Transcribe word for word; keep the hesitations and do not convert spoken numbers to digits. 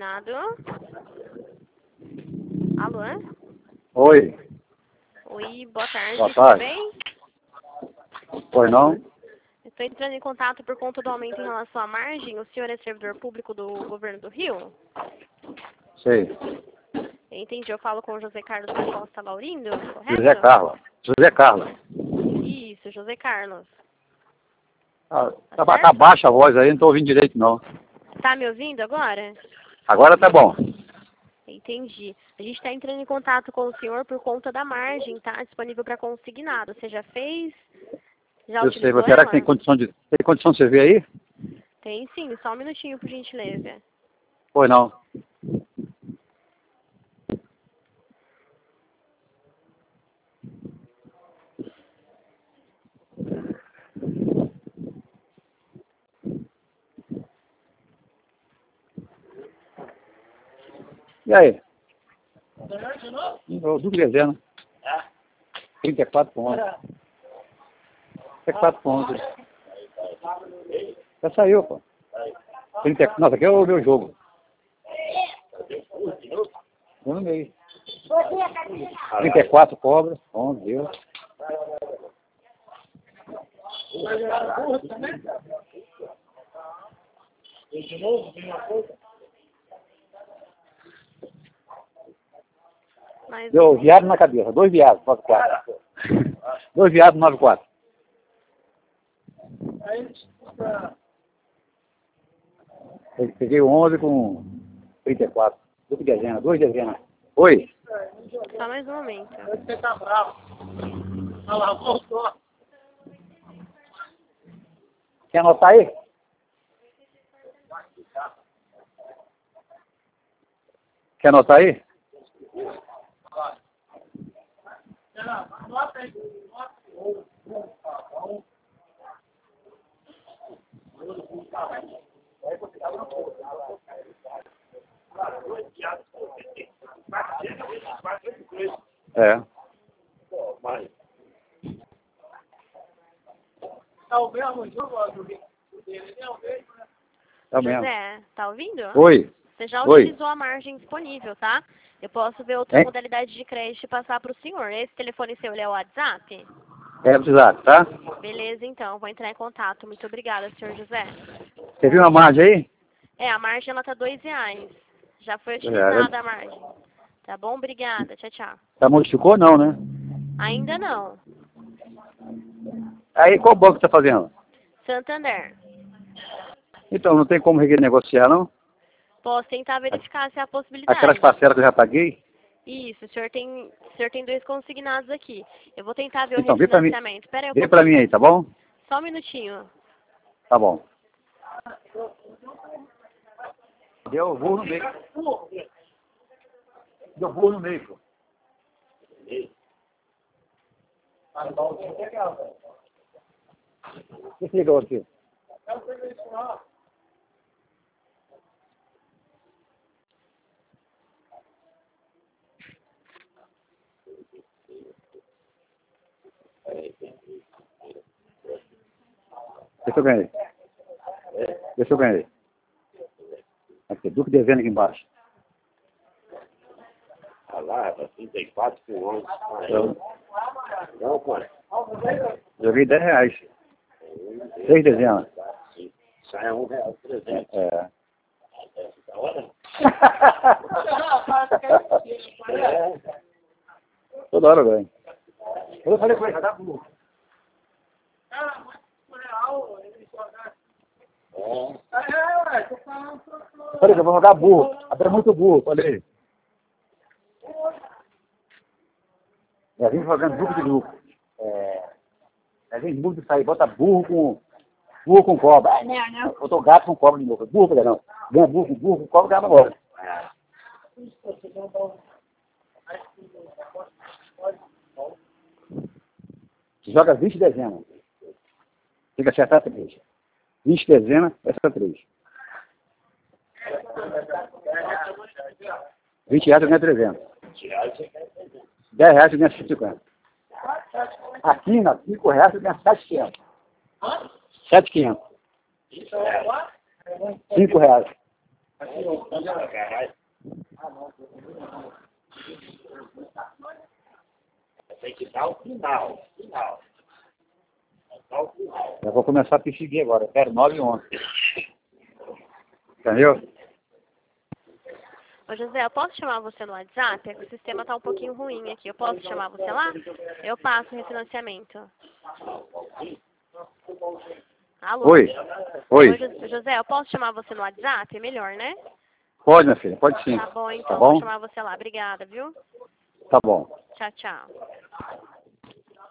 consignado. Alô? Oi. Oi, boa tarde, Boa tudo tarde. bem? Pois não? Estou entrando em contato por conta do aumento em relação à margem. O senhor é servidor público do governo do Rio? Sei. Entendi, eu falo com o José Carlos da Costa Laurindo, correto? José Carlos. José Carlos. Isso, José Carlos. Ah, Tá tá, tá certo? baixa a voz aí, não tô ouvindo direito não. Tá me ouvindo agora? Agora tá bom. Entendi. A gente está entrando em contato com o senhor por conta da margem, tá? Disponível para consignado. Você já fez? Já Eu sei, utilizou mas será que tem ela? condição de. Tem condição de você ver aí? Tem sim, só um minutinho, por gentileza. Pois não. E aí? O Duque Dezena. trinta e quatro pontos. trinta e quatro pontos. Já saiu, pô. trinta e quatro. Nossa, aqui é o meu jogo. Eu no meio. trinta e quatro cobras. Bom Deus. Mas Deu viado na cabeça. Dois viados, nove quatro. Dois viados, nove quatro. Eu peguei o onze com trinta e quatro. Duque dezena, dois dezenas. Oi? só mais um momento. Você tá bravo. Olha lá, voltou. Quer anotar aí? Quer anotar aí? Anota aí. É. Tá o mesmo jogo do dele, é o mesmo, né? É o mesmo. José, tá ouvindo? Oi. Você já Oi. utilizou a margem disponível, tá? Eu posso ver outra Hein? modalidade de crédito e passar para o senhor. Esse telefone seu ele é o WhatsApp? É precisar, tá? Beleza, então. Vou entrar em contato. Muito obrigada, senhor José. Você viu a margem aí? É, a margem ela tá dois reais. Já foi É, utilizada a margem. Tá bom? Obrigada. Tchau, tchau. já modificou não, né? Ainda não. Aí qual banco tá fazendo? Santander. Então, não tem como renegociar, não? Posso tentar verificar se há possibilidade. Aquelas parcelas que eu já paguei? Isso, o senhor tem, o senhor tem dois consignados aqui. Eu vou tentar ver o Então, vê pra mim. refinanciamento. Espera aí um Vê pra mim pouquinho. aí, tá bom? Só um minutinho. Tá bom. Deu burro no meio. Deu burro no meio, pô. O que ligou aqui? Deixa eu ganhar. Deixa eu ganhar. Aqui, Duque devendo aqui embaixo. Ah lá, trinta e quatro com onze. Eu Não, pai. joguei dez reais. Seis dezenas. Sai a um real, trezentos. É. Da hora? É. Toda hora eu ganho. Eu falei com ele, já dá burro. Cara, muito real, ele joga. É. É, ué, tô falando. Falei que eu vou jogar burro. Até muito burro, falei. É, vem jogando burro de lucro. É. É, vem burro de sair, bota burro com. Burro com cobra. Ah, não, não. Botou gato com cobra de novo. Burro, falei, não. Ganha burro com burro com cobra, ganha agora. Você joga vinte dezenas. Tem que acertar três. vinte dezenas, acerta três. vinte reais eu ganho trezentos. dez reais eu ganho cento e cinquenta. Aqui, na cinco reais eu ganho sete mil e quinhentos. sete mil e quinhentos. cinco reais. Aqui não, caralho. Tem que dar o final. Final. Dar o final. Eu vou começar a perseguir agora. Eu quero nove e onze. Entendeu? Ô José, eu posso chamar você no WhatsApp? É que o sistema tá um pouquinho ruim aqui. Eu posso chamar você lá? Eu passo o refinanciamento. Alô? Oi. Oi. Ô, Jo- José, eu posso chamar você no WhatsApp? É melhor, né? Pode, minha filha. Pode sim. Tá bom, então. Tá bom? Vou chamar você lá. Obrigada, viu? Tá bom. Tchau, tchau.